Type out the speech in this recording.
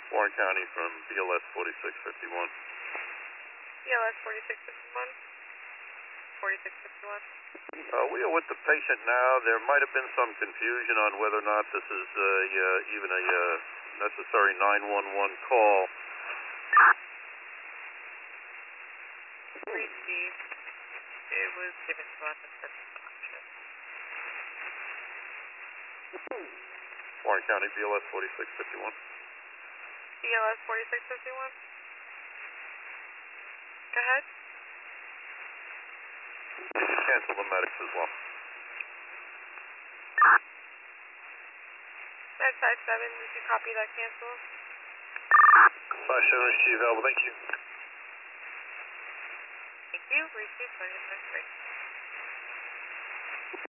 Warren County from BLS 4651. BLS 4651. 4651. We are with the patient now. There might have been some confusion on whether or not this is even a necessary 911 call. Received. It was given to us as an option. Warren County BLS 4651. BLS 4651. Go ahead. Cancel the medics as well. 957, did you copy that cancel? 57 is available, thank you. Thank you. Received, 20 minutes break.